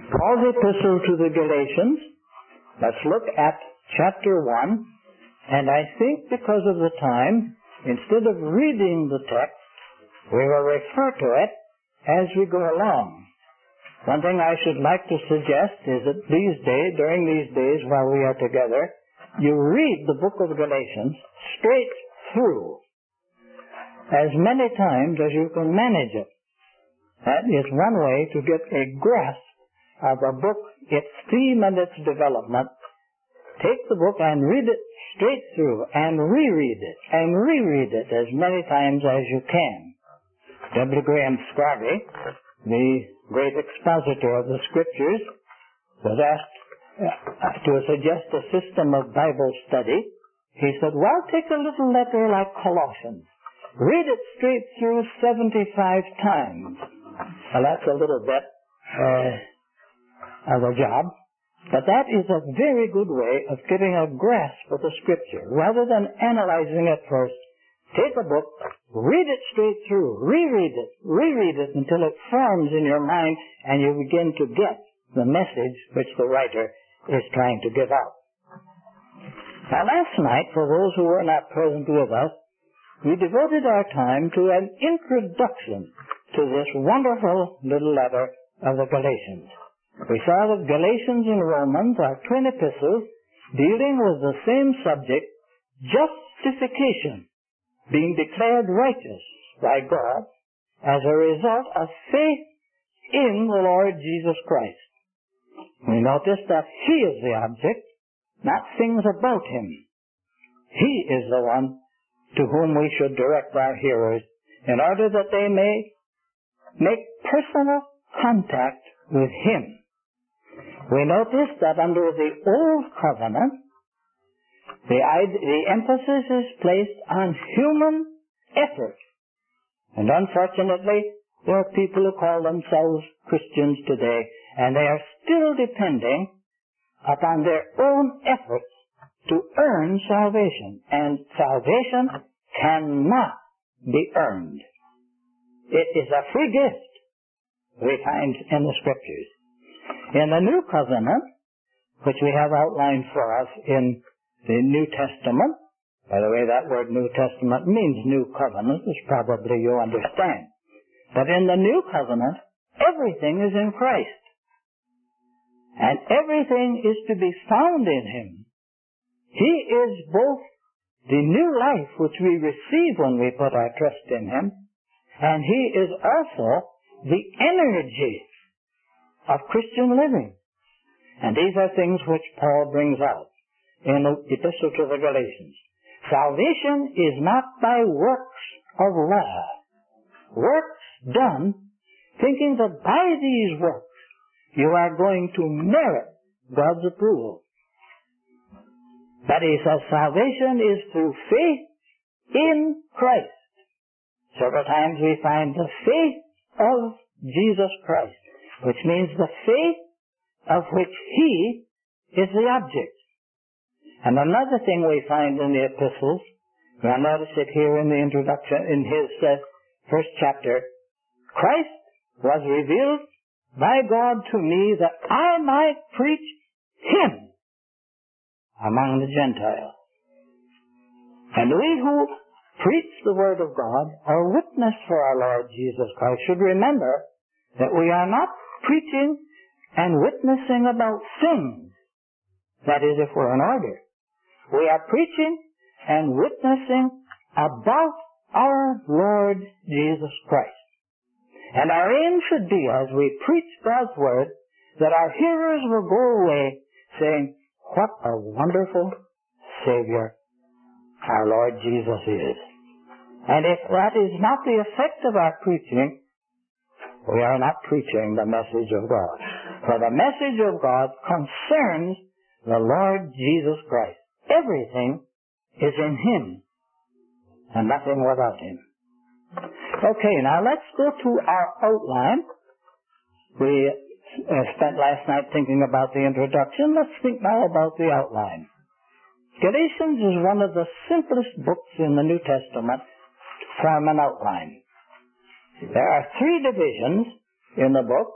Paul's epistle to the Galatians. Let's look at chapter 1. And I think because of the time, instead of reading the text, we will refer to it as we go along. One thing I should like to suggest is that during these days while we are together, you read the book of Galatians straight through as many times as you can manage it. That is one way to get a grasp of a book, its theme and its development. Take the book and read it straight through and reread it as many times as you can. W. Graham Scarby, the great expositor of the Scriptures, was asked to suggest a system of Bible study. He said, well, take a little letter like Colossians. Read it straight through 75 times. Well, that's a little bit of a job, but that is a very good way of getting a grasp of the Scripture. Rather than analyzing it first, take a book, read it straight through, reread it until it forms in your mind and you begin to get the message which the writer is trying to give out. Now, last night, for those who were not present with us, we devoted our time to an introduction to this wonderful little letter of the Galatians. We saw that Galatians and Romans are twin epistles dealing with the same subject, justification, being declared righteous by God as a result of faith in the Lord Jesus Christ. We notice that He is the object, not things about Him. He is the one to whom we should direct our hearers in order that they may make personal contact with Him. We notice that under the Old Covenant, the emphasis is placed on human effort. And unfortunately, there are people who call themselves Christians today, and they are still depending upon their own efforts to earn salvation. And salvation cannot be earned. It is a free gift, we find in the Scriptures. In the New Covenant, which we have outlined for us in the New Testament, by the way, that word New Testament means New Covenant, as probably you understand. But in the New Covenant, everything is in Christ. And everything is to be found in Him. He is both the new life which we receive when we put our trust in Him, and He is also the energy of Christian living. And these are things which Paul brings out in the Epistle to the Galatians. Salvation is not by works of law. Works done thinking that by these works you are going to merit God's approval. But he says salvation is through faith in Christ. Several times we find the faith of Jesus Christ, which means the faith of which He is the object. And another thing we find in the epistles, you'll notice it here in the introduction, in his first chapter, Christ was revealed by God to me that I might preach Him among the Gentiles. And we who preach the Word of God or witness for our Lord Jesus Christ should remember that we are not preaching and witnessing about things. That is, if we're in order. We are preaching and witnessing about our Lord Jesus Christ. And our aim should be, as we preach God's Word, that our hearers will go away saying, what a wonderful Savior our Lord Jesus is. And if that is not the effect of our preaching, we are not preaching the message of God. For the message of God concerns the Lord Jesus Christ. Everything is in Him and nothing without Him. Okay, now let's go to our outline. We spent last night thinking about the introduction. Let's think now about the outline. Galatians is one of the simplest books in the New Testament to form an outline. There are 3 divisions in the book,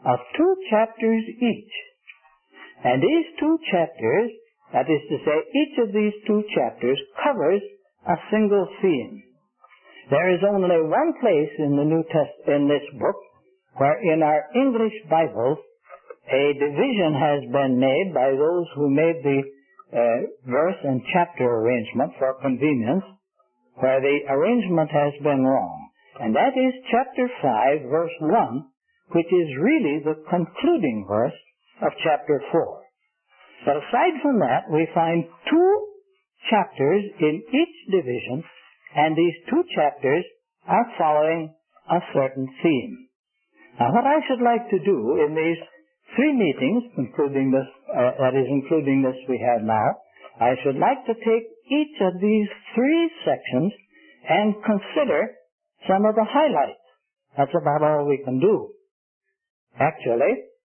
of 2 chapters each. And these 2 chapters, that is to say, each of these 2 chapters covers a single theme. There is only one place in the in this book where in our English Bibles a division has been made by those who made the verse and chapter arrangement for convenience, where the arrangement has been wrong. And that is chapter 5, verse 1, which is really the concluding verse of chapter 4. But aside from that, we find 2 chapters in each division, and these 2 chapters are following a certain theme. Now, what I should like to do in these 3 meetings, including this we have now, I should like to take each of these 3 sections and consider some of the highlights. That's about all we can do. Actually,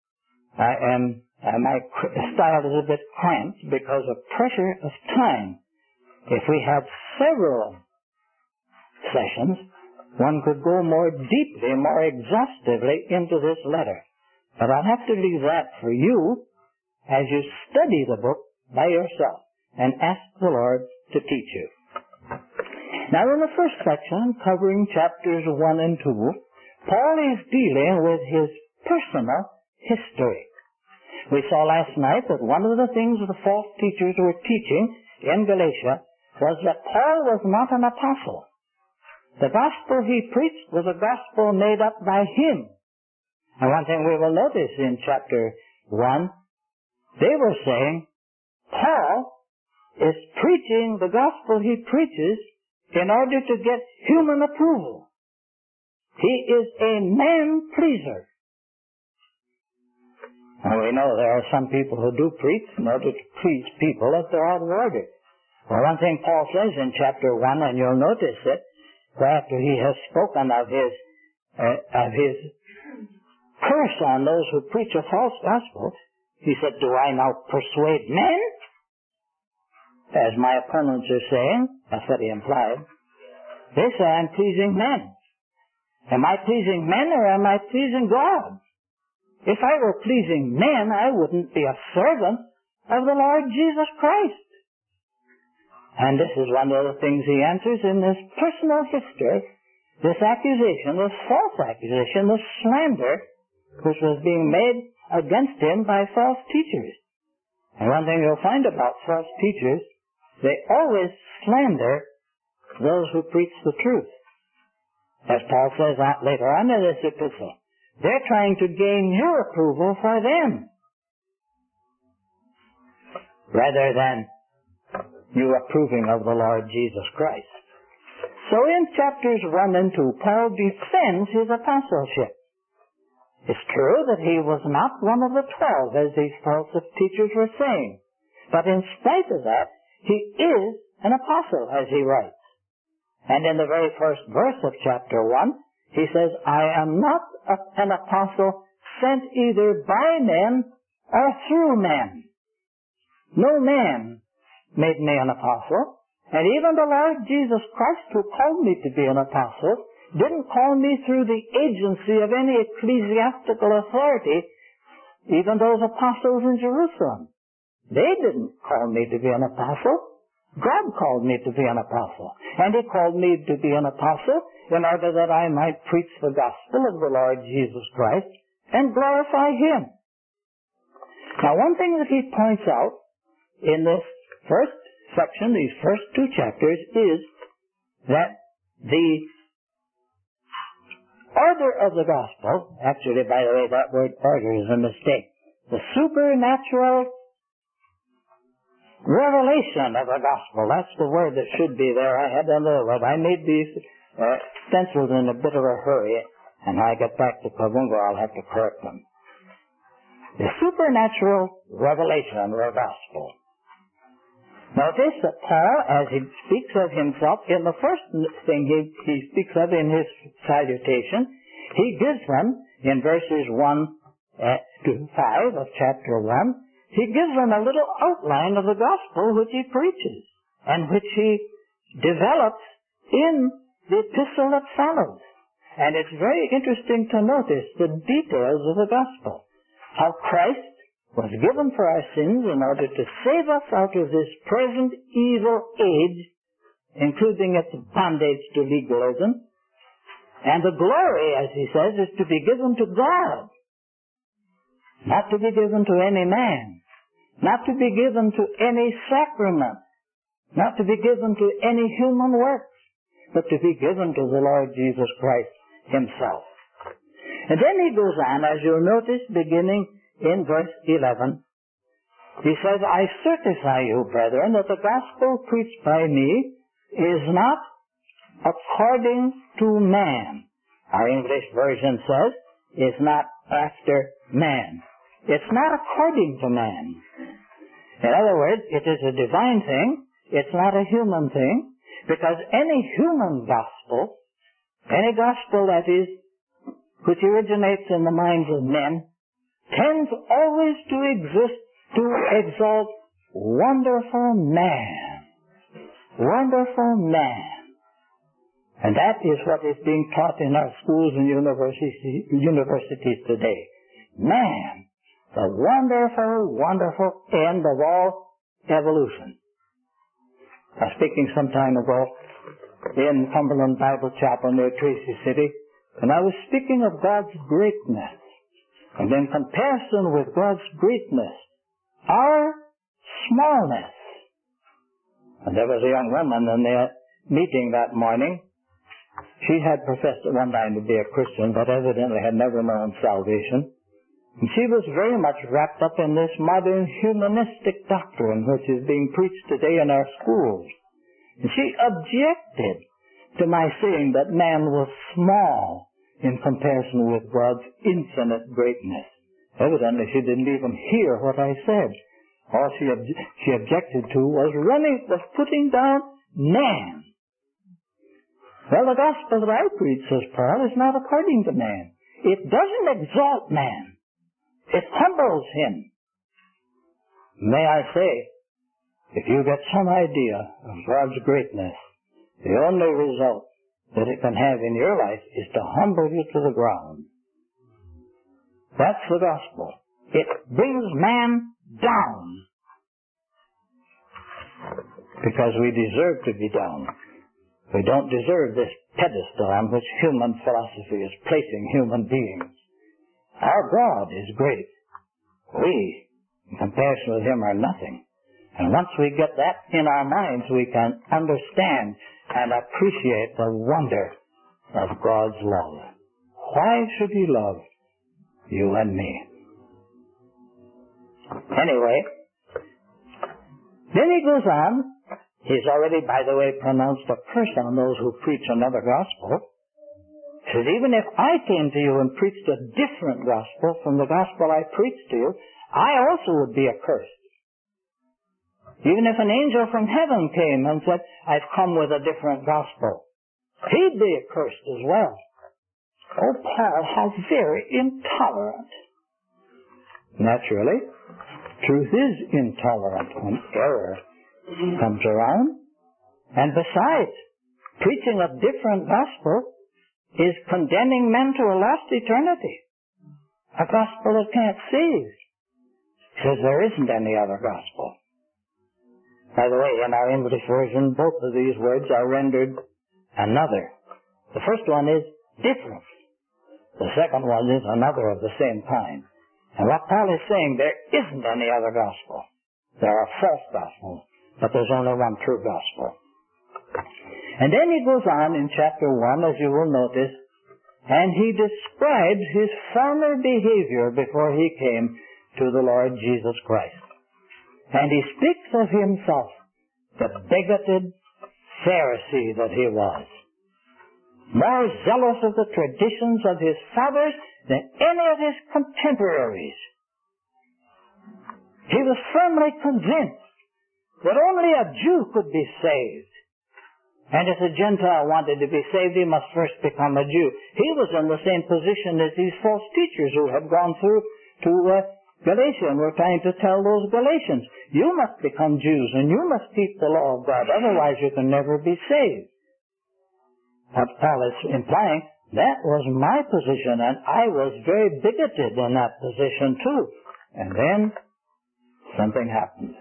my style is a bit cramped because of pressure of time. If we had several sessions, one could go more deeply, more exhaustively into this letter. But I'll have to leave that for you as you study the book by yourself and ask the Lord to teach you. Now, in the first section, covering chapters 1 and 2, Paul is dealing with his personal history. We saw last night that one of the things the false teachers were teaching in Galatia was that Paul was not an apostle. The gospel he preached was a gospel made up by him. And one thing we will notice in chapter 1, they were saying, Paul is preaching the gospel he preaches in order to get human approval. He is a man-pleaser. And we know there are some people who do preach in order to please people if they're out of order. Well, one thing Paul says in chapter 1, and you'll notice it, after he has spoken of his curse on those who preach a false gospel, he said, do I now persuade men? As my opponents are saying, that's what he implied. They say I'm pleasing men. Am I pleasing men or am I pleasing God? If I were pleasing men, I wouldn't be a servant of the Lord Jesus Christ. And this is one of the things he answers in this personal history, this accusation, this false accusation, this slander, which was being made against him by false teachers. And one thing you'll find about false teachers, they always slander those who preach the truth. As Paul says later on in this epistle, they're trying to gain your approval for them, rather than you approving of the Lord Jesus Christ. So in chapters 1 and 2, Paul defends his apostleship. It's true that he was not one of the 12, as these false teachers were saying. But in spite of that, he is an apostle, as he writes. And in the very first verse of chapter 1, he says, I am not an apostle sent either by men or through men. No man made me an apostle, and even the Lord Jesus Christ, who called me to be an apostle, didn't call me through the agency of any ecclesiastical authority, even those apostles in Jerusalem. They didn't call me to be an apostle. God called me to be an apostle, and he called me to be an apostle in order that I might preach the gospel of the Lord Jesus Christ and glorify him. Now, one thing that he points out in this first section, these first 2 chapters, is that the order of the gospel, actually, by the way, that word order is a mistake. The supernatural revelation of the gospel, that's the word that should be there. I had another word. I made these stencils in a bit of a hurry, and when I get back to Kavunga, I'll have to correct them. The supernatural revelation of the gospel. Notice that Paul, as he speaks of himself, in the first thing he speaks of in his salutation, he gives them, in verses 1 to 5 of chapter 1, he gives them a little outline of the gospel which he preaches, and which he develops in the epistle that follows. And it's very interesting to notice the details of the gospel. How Christ was given for our sins in order to save us out of this present evil age, including its bondage to legalism. And the glory, as he says, is to be given to God, not to be given to any man, not to be given to any sacrament, not to be given to any human works, but to be given to the Lord Jesus Christ himself. And then he goes on, as you'll notice, beginning in verse 11. He says, I certify you, brethren, that the gospel preached by me is not according to man. Our English version says, is not after man. It's not according to man. In other words, it is a divine thing. It's not a human thing. Because any human gospel, any gospel that is, which originates in the minds of men, tends always to exist to exalt wonderful man. Wonderful man. And that is what is being taught in our schools and universities today. Man, the wonderful, wonderful end of all evolution. I was speaking some time ago in Cumberland Bible Chapel near Tracy City, and I was speaking of God's greatness. And in comparison with God's greatness, our smallness. And there was a young woman in the meeting that morning. She had professed at one time to be a Christian, but evidently had never known salvation. And she was very much wrapped up in this modern humanistic doctrine which is being preached today in our schools. And she objected to my saying that man was small in comparison with God's infinite greatness. Evidently she didn't even hear what I said. All she objected to was putting down man. Well, the gospel that I preach, says Paul, is not according to man. It doesn't exalt man. It humbles him. May I say, if you get some idea of God's greatness, the only result that it can have in your life is to humble you to the ground. That's the gospel. It brings man down. Because we deserve to be down. We don't deserve this pedestal on which human philosophy is placing human beings. Our God is great. We, in comparison with him, are nothing. And once we get that in our minds, we can understand and appreciate the wonder of God's love. Why should he love you and me? Anyway, then he goes on. He's already, by the way, pronounced a curse on those who preach another gospel. He says, even if I came to you and preached a different gospel from the gospel I preached to you, I also would be accursed. Even if an angel from heaven came and said, I've come with a different gospel, he'd be accursed as well. Oh, Paul, how very intolerant. Naturally, truth is intolerant when error comes around. And besides, preaching a different gospel is condemning men to a lost eternity. A gospel that can't save. Says there isn't any other gospel. By the way, in our English version, both of these words are rendered another. The first one is different. The second one is another of the same kind. And what Paul is saying, there isn't any other gospel. There are false gospels, but there's only one true gospel. And then he goes on in chapter 1, as you will notice, and he describes his former behavior before he came to the Lord Jesus Christ. And he speaks of himself, the bigoted Pharisee that he was, more zealous of the traditions of his fathers than any of his contemporaries. He was firmly convinced that only a Jew could be saved. And if a Gentile wanted to be saved, he must first become a Jew. He was in the same position as these false teachers who had gone through to Galatia and were trying to tell those Galatians, you must become Jews and you must keep the law of God, otherwise you can never be saved. What Paul is implying, That was my position, and I was very bigoted in that position too. And then something happened.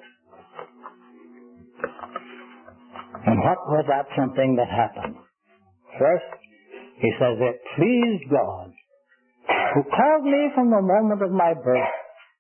And what was that something that happened? First, he says, it pleased God, who called me from the moment of my birth.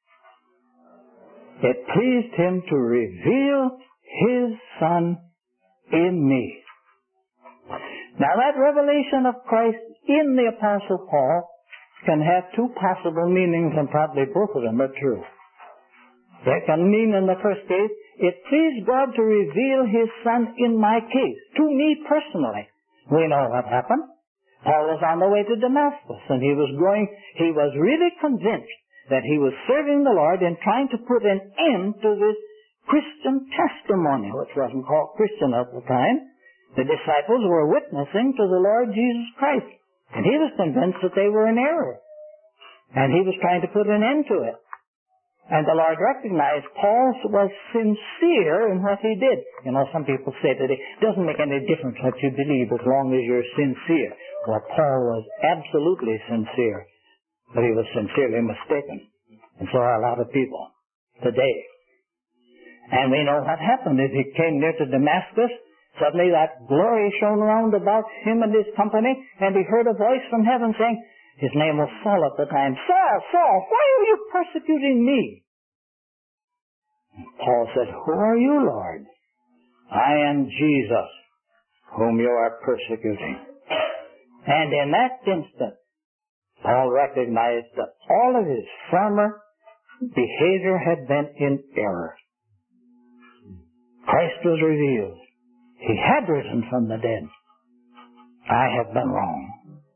It pleased him to reveal his Son in me. Now that revelation of Christ in the Apostle Paul can have two possible meanings, and probably both of them are true. It can mean, in the first case, it pleased God to reveal his Son in my case, to me personally. We know what happened. Paul was on the way to Damascus, and he was really convinced that he was serving the Lord in trying to put an end to this Christian testimony, which wasn't called Christian at the time. The disciples were witnessing to the Lord Jesus Christ, and he was convinced that they were in error, and he was trying to put an end to it. And the Lord recognized Paul was sincere in what he did. You know, some people say today, it doesn't make any difference what you believe as long as you're sincere. Well, Paul was absolutely sincere, but he was sincerely mistaken. And so are a lot of people today. And we know what happened. As he came near to Damascus, suddenly that glory shone around about him and his company, and he heard a voice from heaven saying, his name was Saul at the time, Saul, Saul, why are you persecuting me? And Paul said, who are you, Lord? I am Jesus, whom you are persecuting. And in that instant, Paul recognized that all of his former behavior had been in error. Christ was revealed. He had risen from the dead. I have been wrong.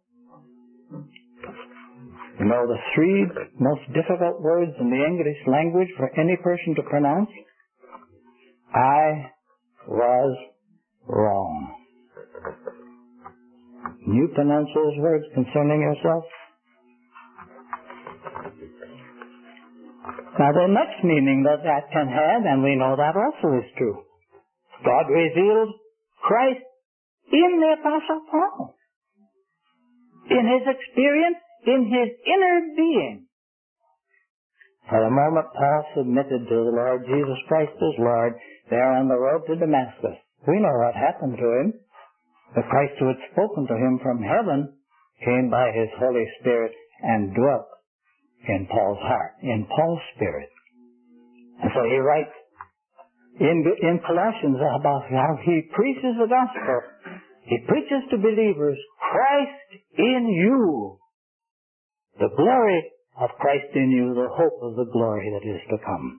You know the three most difficult words in the English language for any person to pronounce? I was wrong. Can you pronounce those words concerning yourself? Now the next meaning that can have, and we know that also is true, God revealed Christ in the Apostle Paul, in his experience, in his inner being. For the moment Paul submitted to the Lord Jesus Christ as Lord there on the road to Damascus, we know what happened to him. The Christ who had spoken to him from heaven came by his Holy Spirit and dwelt in Paul's heart, in Paul's spirit. And so he writes in Colossians about how he preaches the gospel. He preaches to believers, Christ in you, the glory of Christ in you, the hope of the glory that is to come.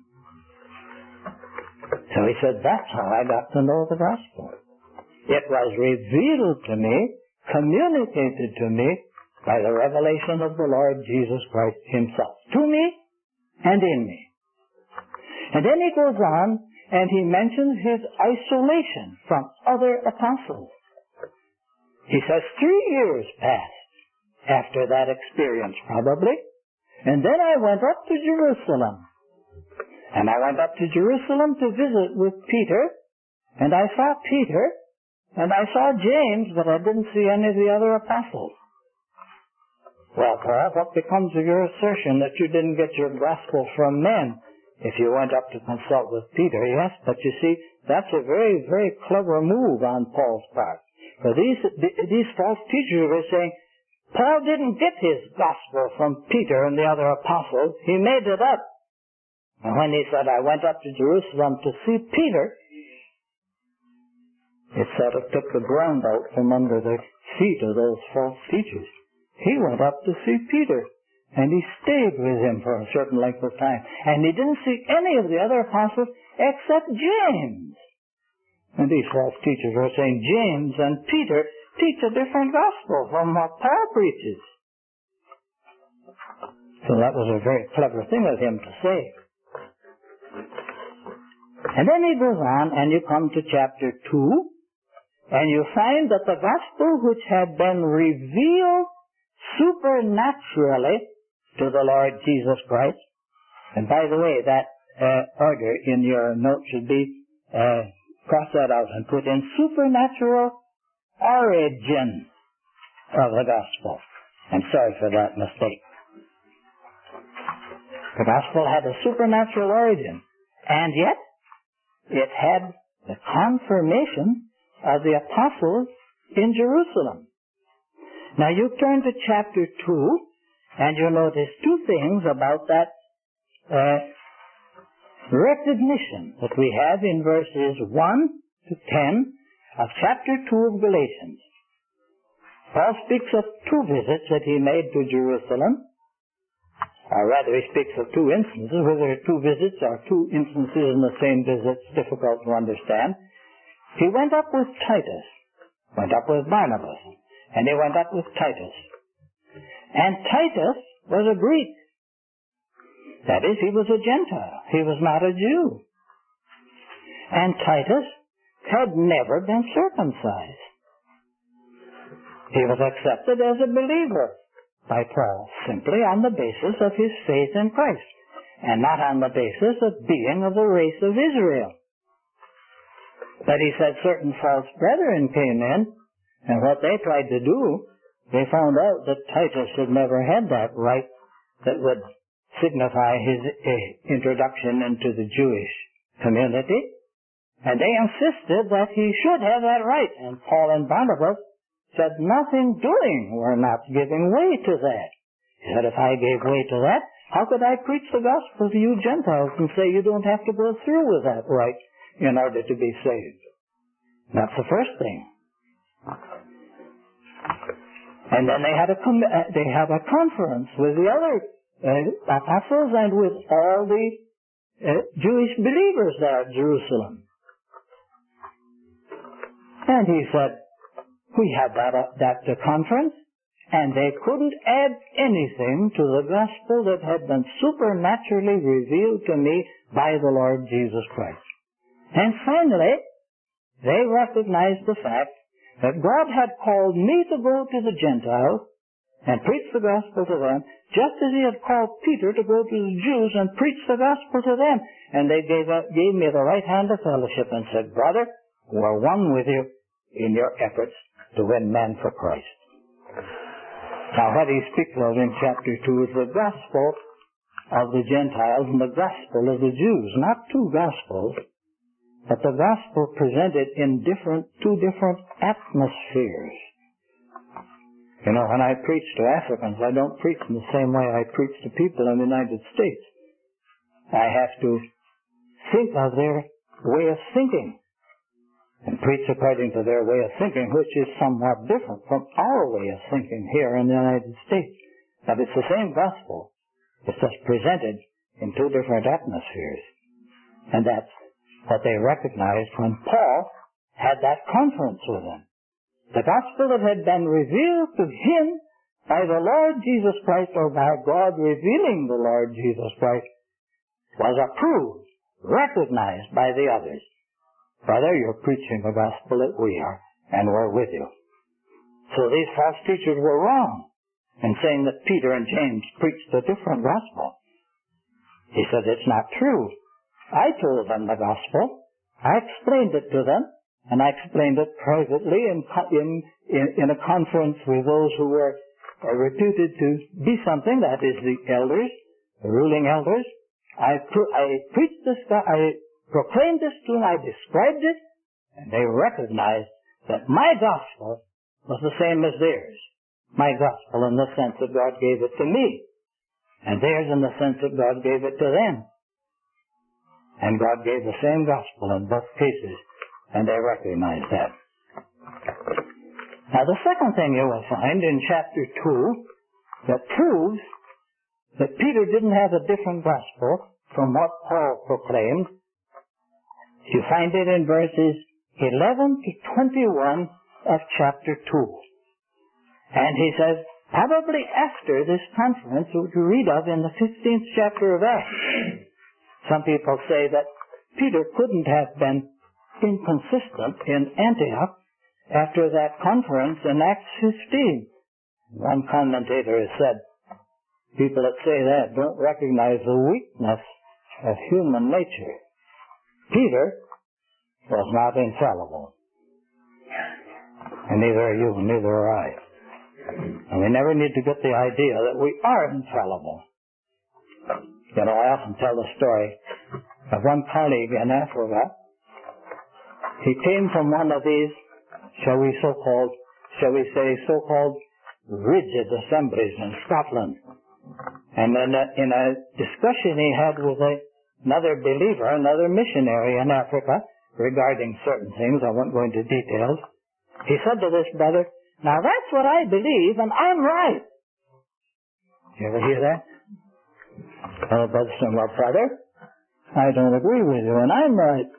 So he said, that's how I got to know the gospel. It was revealed to me, communicated to me, by the revelation of the Lord Jesus Christ himself, to me and in me. And then he goes on and he mentions his isolation from other apostles. He says 3 years passed after that experience, probably, and then I went up to Jerusalem. And I went up to Jerusalem to visit with Peter, and I saw Peter, and I saw James, but I didn't see any of the other apostles. Well, Paul, what becomes of your assertion that you didn't get your gospel from men if you went up to consult with Peter? Yes, but you see, that's a very, very clever move on Paul's part. For these false teachers were saying, Paul didn't get his gospel from Peter and the other apostles. He made it up. And when he said, I went up to Jerusalem to see Peter, it sort of took the ground out from under the feet of those false teachers. He went up to see Peter, and he stayed with him for a certain length of time. And he didn't see any of the other apostles except James. And these false teachers were saying James and Peter teach a different gospel from what Paul preaches. So that was a very clever thing of him to say. And then he goes on, and you come to chapter 2, and you find that the gospel which had been revealed supernaturally to the Lord Jesus Christ, and by the way, that order in your note should be cross that out and put in supernatural origin. of the gospel. I'm sorry for that mistake. The gospel had a supernatural origin, and yet it had the confirmation of the apostles in Jerusalem. Now you turn to chapter 2, and you'll notice two things about that recognition that we have in verses 1 to 10 of chapter 2 of Galatians. Paul speaks of two visits that he made to Jerusalem, or rather he speaks of two instances. Whether two visits or two instances in the same visit is difficult to understand. He went up with Titus, went up with Barnabas, and he went up with Titus. And Titus was a Greek. That is, he was a Gentile. He was not a Jew. And Titus had never been circumcised. He was accepted as a believer by Paul simply on the basis of his faith in Christ, and not on the basis of being of the race of Israel. But he said certain false brethren came in, and what they tried to do, they found out that Titus had never had that right that would signify his introduction into the Jewish community, and they insisted that he should have that right. And Paul and Barnabas said, nothing doing, we're not giving way to that. He said, if I gave way to that, how could I preach the gospel to you Gentiles and say you don't have to go through with that right in order to be saved? That's the first thing. And then they had a conference with the other apostles and with all the Jewish believers there at Jerusalem. And he said, we had that conference, and they couldn't add anything to the gospel that had been supernaturally revealed to me by the Lord Jesus Christ. And finally, they recognized the fact that God had called me to go to the Gentiles and preach the gospel to them, just as he had called Peter to go to the Jews and preach the gospel to them. And they gave me the right hand of fellowship and said, brother, we're one with you in your efforts to win men for Christ. Now what he speaks of in chapter 2 is the gospel of the Gentiles and the gospel of the Jews. Not two gospels, but the gospel presented in two different atmospheres. You know, when I preach to Africans, I don't preach in the same way I preach to people in the United States. I have to think of their way of thinking and preach according to their way of thinking, which is somewhat different from our way of thinking here in the United States. But it's the same gospel. It's just presented in two different atmospheres. And that's what they recognized when Paul had that conference with them. The gospel that had been revealed to him by the Lord Jesus Christ, or by God revealing the Lord Jesus Christ, was approved, recognized by the others. Brother, you're preaching the gospel that we are, and we're with you. So these false teachers were wrong in saying that Peter and James preached a different gospel. He said it's not true. I told them the gospel. I explained it to them, and I explained it privately in a conference with those who were reputed to be something, that is the elders, the ruling elders. I preached this, I proclaimed this to them, I described it, and they recognized that my gospel was the same as theirs. My gospel in the sense that God gave it to me, and theirs in the sense that God gave it to them. And God gave the same gospel in both cases, and they recognized that. Now the second thing you will find in chapter 2 that proves that Peter didn't have a different gospel from what Paul proclaimed, you find it in verses 11 to 21 of chapter 2. And he says, probably after this conference, which we read of in the 15th chapter of Acts. Some people say that Peter couldn't have been inconsistent in Antioch after that conference in Acts 15. One commentator has said, people that say that don't recognize the weakness of human nature. Peter was not infallible. And neither are you, neither are I. And we never need to get the idea that we are infallible. You know, I often tell the story of one colleague in Africa. He came from one of these, shall we say, so-called rigid assemblies in Scotland. And then in a discussion he had with another believer, another missionary in Africa, regarding certain things, I won't go into details, he said to this brother, "Now that's what I believe, and I'm right." You ever hear that? Well, the brother said, "Well, brother, I don't agree with you, and I'm right."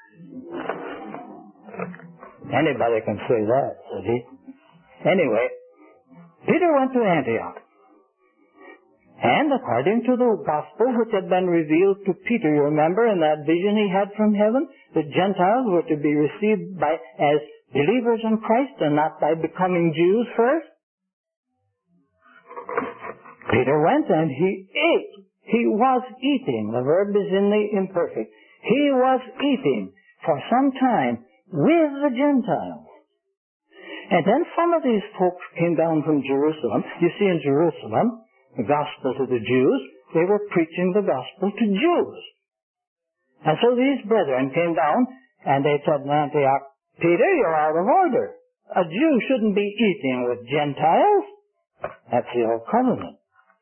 Anybody can say that, said he. Anyway, Peter went to Antioch. And according to the gospel which had been revealed to Peter, you remember, in that vision he had from heaven, the Gentiles were to be received as believers in Christ and not by becoming Jews first. Peter went and he ate. He was eating. The verb is in the imperfect. He was eating for some time with the Gentiles. And then some of these folks came down from Jerusalem. You see, in Jerusalem, the gospel to the Jews, they were preaching the gospel to Jews. And so these brethren came down and they said in Antioch, "Peter, you're out of order. A Jew shouldn't be eating with Gentiles. That's the old covenant."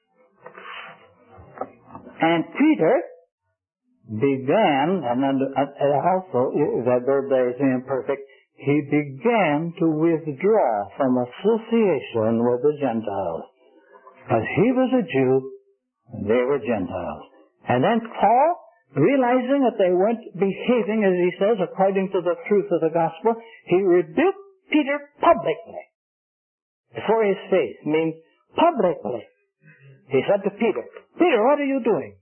And Peter began, and then also, that verb there is imperfect, he began to withdraw from association with the Gentiles. Because he was a Jew, and they were Gentiles. And then Paul, realizing that they weren't behaving, as he says, according to the truth of the gospel, he rebuked Peter publicly. Before his face, means publicly. He said to Peter, "Peter, what are you doing?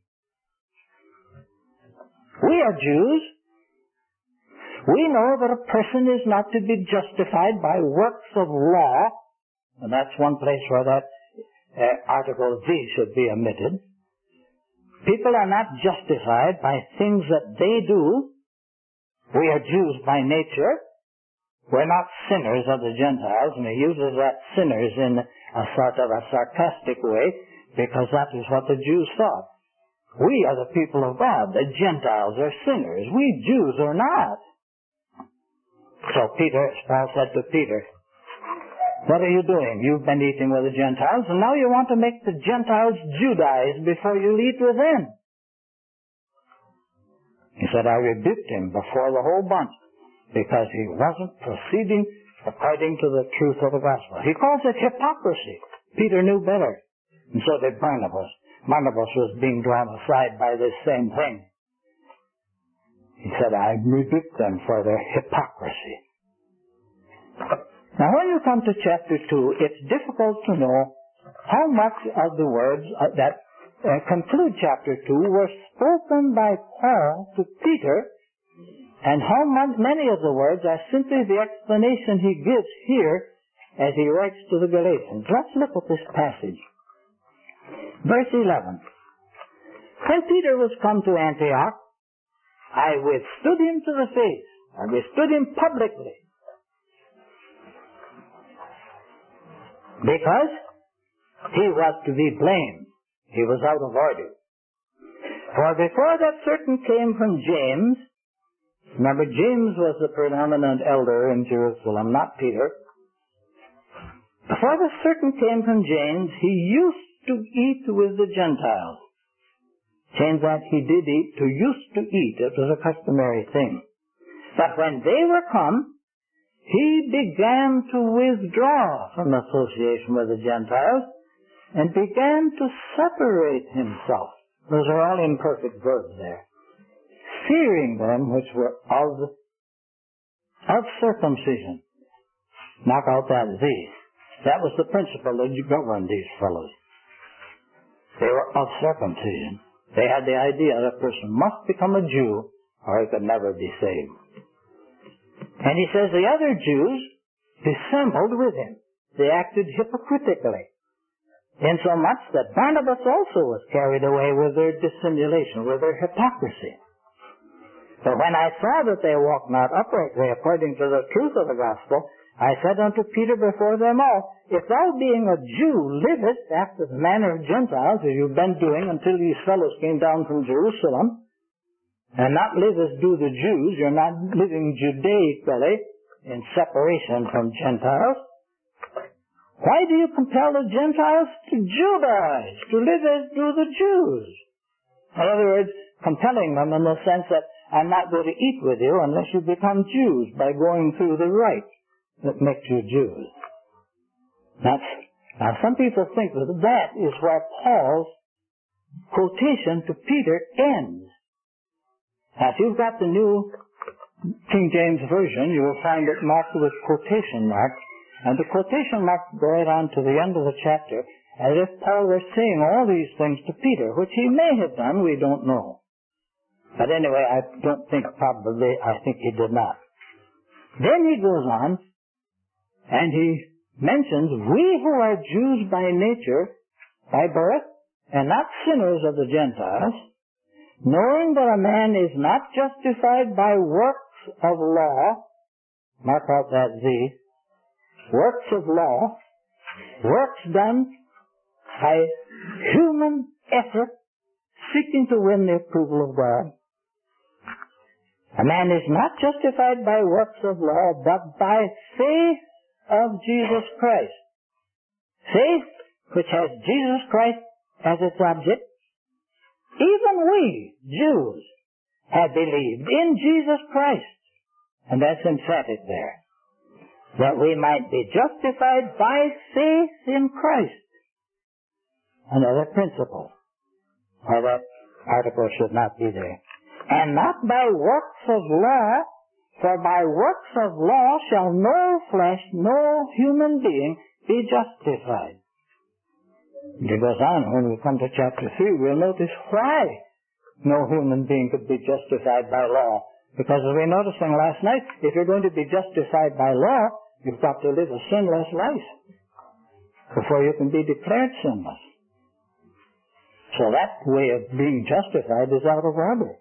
We are Jews. We know that a person is not to be justified by works of law," and that's one place where that article V should be omitted. People are not justified by things that they do. We are Jews by nature. We're not sinners of the Gentiles, and he uses that sinners in a sort of a sarcastic way, because that is what the Jews thought. We are the people of God. The Gentiles are sinners. We Jews are not. So Paul said to Peter, "What are you doing? You've been eating with the Gentiles, and now you want to make the Gentiles Judaize before you eat with them." He said, "I rebuked him before the whole bunch because he wasn't proceeding according to the truth of the gospel." He calls it hypocrisy. Peter knew better, and so did Barnabas. Barnabas was being drawn aside by this same thing. He said, "I rebuked them for their hypocrisy." Now, when you come to chapter 2, it's difficult to know how much of the words that conclude chapter 2 were spoken by Paul to Peter, and how many of the words are simply the explanation he gives here as he writes to the Galatians. Let's look at this passage. Verse 11. "When Peter was come to Antioch, I withstood him to the face." I withstood him publicly. Because he was to be blamed. He was out of order. "For before that certain came from James," remember James was the predominant elder in Jerusalem, not Peter. "Before the certain came from James, he used to eat with the Gentiles." Change that, he did eat to used to eat. It was a customary thing. "But when they were come, he began to withdraw from association with the Gentiles and began to separate himself." Those are all imperfect verbs there. "Fearing them which were of circumcision." Knock out that "these." That was the principle that governed these fellows. They were of circumcision. They had the idea that a person must become a Jew or he could never be saved. And he says the other Jews dissembled with him. They acted hypocritically, insomuch that Barnabas also was carried away with their dissimulation, with their hypocrisy. "But when I saw that they walked not uprightly according to the truth of the gospel, I said unto Peter before them all, if thou being a Jew livest after the manner of Gentiles, as you've been doing until these fellows came down from Jerusalem, and not live as do the Jews, you're not living Judaically in separation from Gentiles, why do you compel the Gentiles to Judaize, to live as do the Jews? In other words, compelling them in the sense that I'm not going to eat with you unless you become Jews by going through the rite that makes you Jews. Now some people think that that is where Paul's quotation to Peter ends. Now, if you've got the New King James Version, you will find it marked with quotation marks, and the quotation marks go right on to the end of the chapter, as if Paul were saying all these things to Peter, which he may have done, we don't know. But anyway, I think he did not. Then he goes on, and he mentions, we who are Jews by nature, by birth, and not sinners of the Gentiles, knowing that a man is not justified by works of law, mark out that Z, works of law, works done by human effort, seeking to win the approval of God. A man is not justified by works of law, but by faith of Jesus Christ. Faith which has Jesus Christ as its object. Even we, Jews, have believed in Jesus Christ. And that's emphatic there. That we might be justified by faith in Christ. Another principle. Or that article should not be there. And not by works of law, for by works of law shall no flesh, no human being be justified. And it goes on, when we come to chapter 3, we'll notice why no human being could be justified by law. Because as we noticed last night, if you're going to be justified by law, you've got to live a sinless life before you can be declared sinless. So that way of being justified is out of order.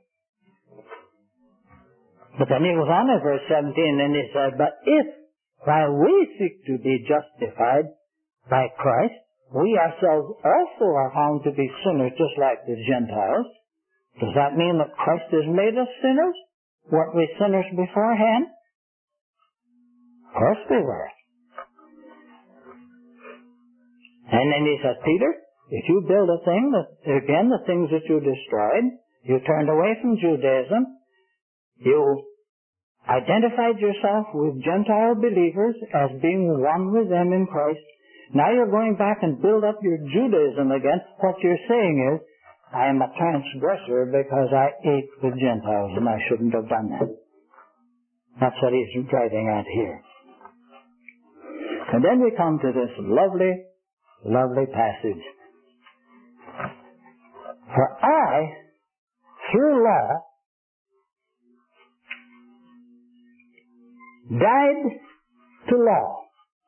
But then he goes on in verse 17 and he said, but if, while we seek to be justified by Christ, we ourselves also are found to be sinners just like the Gentiles, does that mean that Christ has made us sinners? Weren't we sinners beforehand? Of course we were. And then he says, Peter, if you build a thing, again, the things that you destroyed, you turned away from Judaism, you identified yourself with Gentile believers as being one with them in Christ. Now you're going back and build up your Judaism again. What you're saying is, I am a transgressor because I ate with Gentiles and I shouldn't have done that. That's what he's driving at here. And then we come to this lovely, lovely passage. For I, through law, died to law.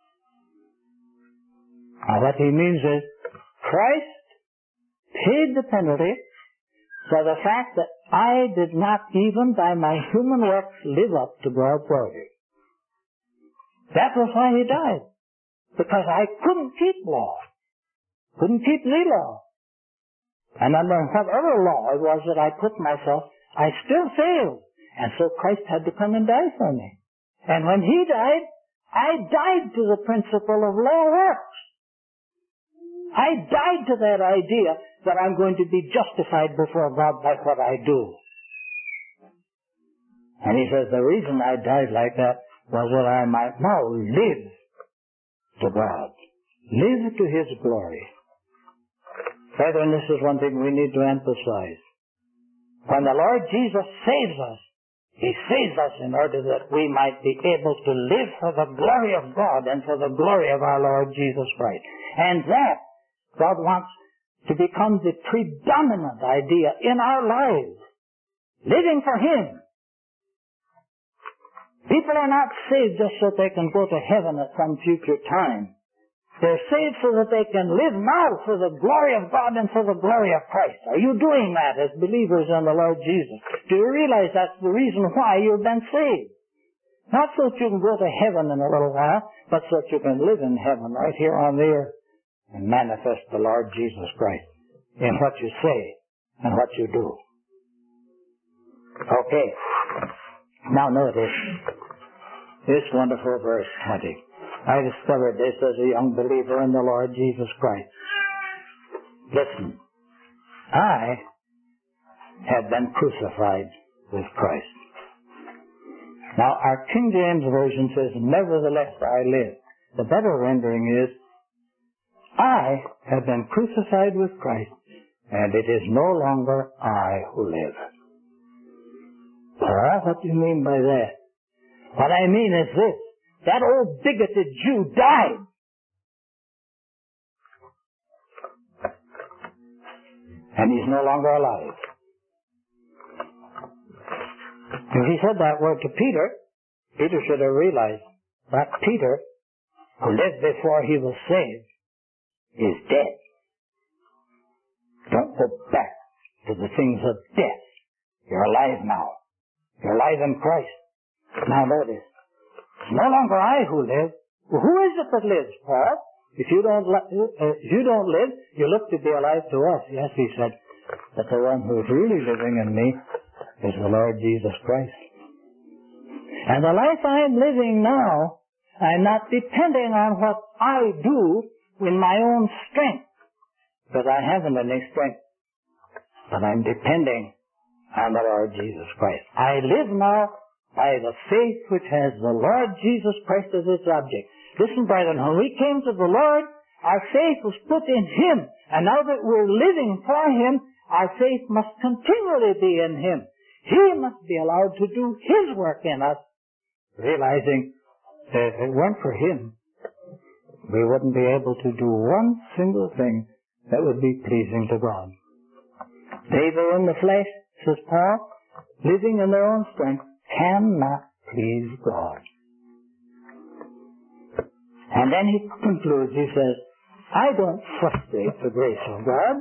Now what he means is, Christ paid the penalty for the fact that I did not even by my human works live up to God's order. That was why he died. Because I couldn't keep law. Couldn't keep the law. And under whatever law it was that I put myself, I still failed. And so Christ had to come and die for me. And when he died, I died to the principle of law works. I died to that idea that I'm going to be justified before God by what I do. And he says the reason I died like that was that I might now live to God. Live to his glory. Brethren, this is one thing we need to emphasize. When the Lord Jesus saves us, he saves us in order that we might be able to live for the glory of God and for the glory of our Lord Jesus Christ. And that God wants to become the predominant idea in our lives. Living for him. People are not saved just so they can go to heaven at some future time. They're saved so that they can live now for the glory of God and for the glory of Christ. Are you doing that as believers in the Lord Jesus? Do you realize that's the reason why you've been saved? Not so that you can go to heaven in a little while, but so that you can live in heaven right here on the earth and manifest the Lord Jesus Christ in what you say and what you do. Okay. Now notice this wonderful verse 20. I discovered this as a young believer in the Lord Jesus Christ. Listen. I have been crucified with Christ. Now, our King James Version says, nevertheless I live. The better rendering is, I have been crucified with Christ, and it is no longer I who live. Paul, what do you mean by that? What I mean is this. That old bigoted Jew died. And he's no longer alive. If he said that word to Peter, Peter should have realized that Peter, who lived before he was saved, is dead. Don't go back to the things of death. You're alive now. You're alive in Christ. Now notice, it's no longer I who live. Well, who is it that lives, Paul? If you don't live, you look to be alive to us. Yes, he said, but the one who is really living in me is the Lord Jesus Christ. And the life I'm living now, I'm not depending on what I do in my own strength, because I haven't any strength, but I'm depending on the Lord Jesus Christ. I live now by the faith which has the Lord Jesus Christ as its object. Listen, brethren, when we came to the Lord, our faith was put in Him, and now that we're living for Him, our faith must continually be in Him. He must be allowed to do His work in us, realizing that if it weren't for Him, we wouldn't be able to do one single thing that would be pleasing to God. They that are in the flesh, says Paul, living in their own strength, cannot please God. And then he concludes, he says, I don't frustrate the grace of God.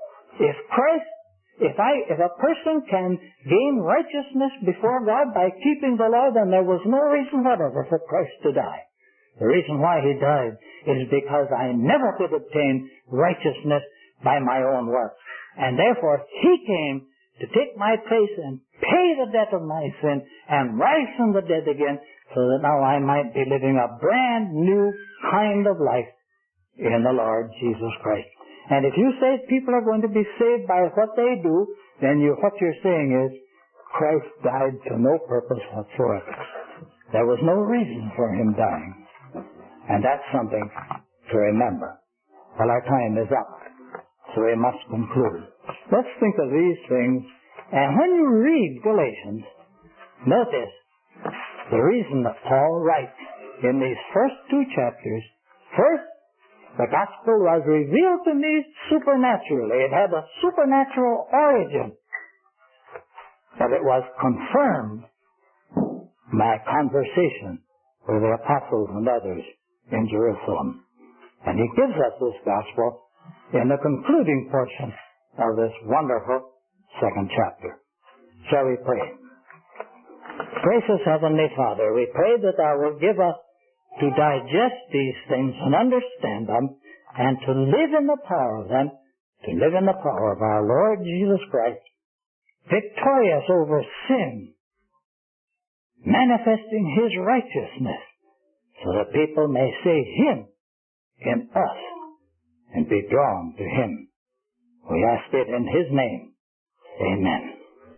If a person can gain righteousness before God by keeping the law, then there was no reason whatever for Christ to die. The reason why He died is because I never could obtain righteousness by my own work. And therefore, He came to take my place and pay the debt of my sin and rise from the dead again, so that now I might be living a brand new kind of life in the Lord Jesus Christ. And if you say people are going to be saved by what they do, then what you're saying is Christ died to no purpose whatsoever. There was no reason for Him dying. And that's something to remember. Well, our time is up, so we must conclude. Let's think of these things. And when you read Galatians, notice the reason that Paul writes in these first two chapters. First, the gospel was revealed to me supernaturally. It had a supernatural origin. But it was confirmed by conversation with the apostles and others in Jerusalem. And he gives us this gospel in the concluding portion of this wonderful second chapter. Shall we pray? Gracious Heavenly Father, we pray that Thou wilt give us to digest these things and understand them, and to live in the power of them, to live in the power of our Lord Jesus Christ, victorious over sin, manifesting His righteousness, so that people may see Him in us and be drawn to Him. We ask it in His name. Amen.